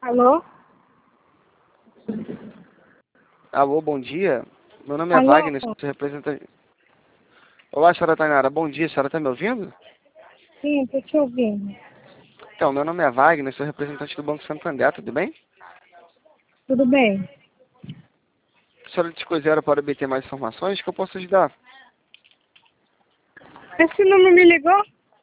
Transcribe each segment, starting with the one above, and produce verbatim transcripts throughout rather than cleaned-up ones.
Alô? Alô, bom dia. Meu nome é Alô? Wagner, sou representante... Olá, senhora Tainara, bom dia. A senhora está me ouvindo? Sim, tô te ouvindo. Então, meu nome é Wagner, sou representante do Banco Santander, tudo bem? Tudo bem? A senhora dispuser para obter mais informações que eu posso ajudar. Esse número me ligou?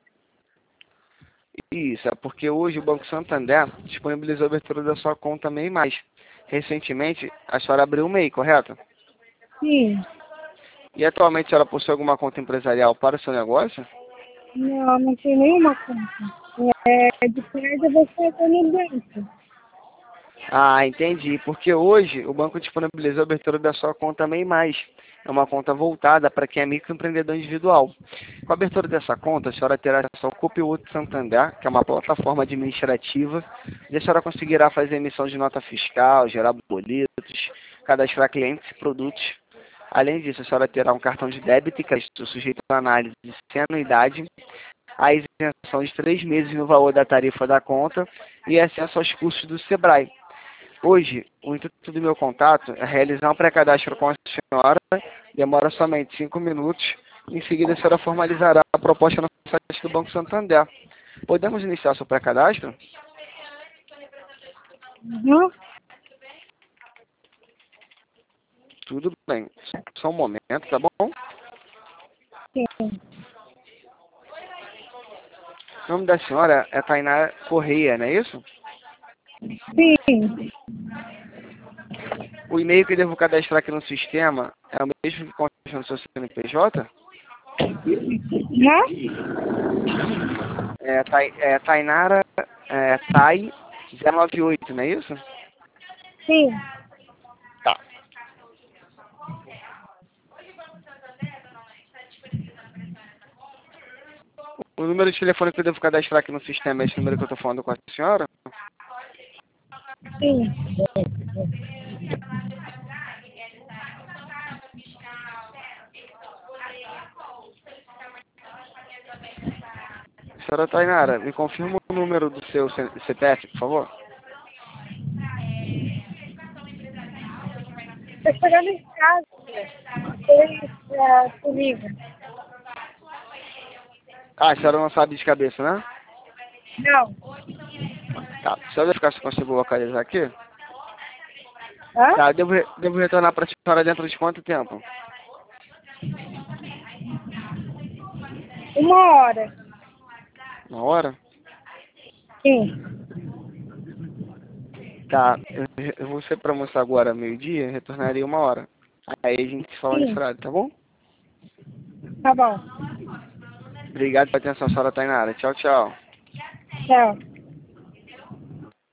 Isso, é porque hoje o Banco Santander disponibilizou a abertura da sua conta MEI Mais. Recentemente, a senhora abriu o MEI, correto? Sim. E atualmente a senhora possui alguma conta empresarial para o seu negócio? Não, não tem nenhuma conta. É de crédito você tá no banco. Ah, entendi. Porque hoje o banco disponibilizou a abertura da sua conta MEI Mais. É uma conta voltada para quem é microempreendedor individual. Com a abertura dessa conta, a senhora terá acesso ao Copilot Santander, que é uma plataforma administrativa, e a senhora conseguirá fazer emissão de nota fiscal, gerar boletos, cadastrar clientes e produtos. Além disso, a senhora terá um cartão de débito e crédito sujeito à análise sem anuidade, a isenção de três meses no valor da tarifa da conta e acesso aos cursos do Sebrae. Hoje, o intuito do meu contato é realizar um pré-cadastro com a senhora, demora somente cinco minutos, em seguida a senhora formalizará a proposta no site do Banco Santander. Podemos iniciar seu pré-cadastro? Uhum. Tudo bem. Só um momento, tá bom? Sim. O nome da senhora é Tainara Correia, não é isso? Sim. O e-mail que eu devo cadastrar aqui no sistema é o mesmo que consta no seu C N P J? Hã? É, tai, é Tainara é, Tai zero nove oito, não é isso? Sim. Tá. O número de telefone que eu devo cadastrar aqui no sistema é esse número que eu estou falando com a senhora? Sim. Senhora Tainara, me confirma o número do seu C P F, por favor? Tô chegando em casa. Depois é, comigo. Ah, a senhora não sabe de cabeça, né? Não. Tá. A senhora vai ficar se consigo localizar aqui? Hã? Tá, eu devo, re- devo retornar para a senhora dentro de quanto tempo? Uma hora. Uma hora? Sim. Tá, eu, eu vou ser para almoçar agora meio-dia, retornaria uma hora. Aí a gente se fala nesse Sim. horário, tá bom? Tá bom. Obrigado pela atenção, senhora Tainara. Tchau, tchau. Tchau.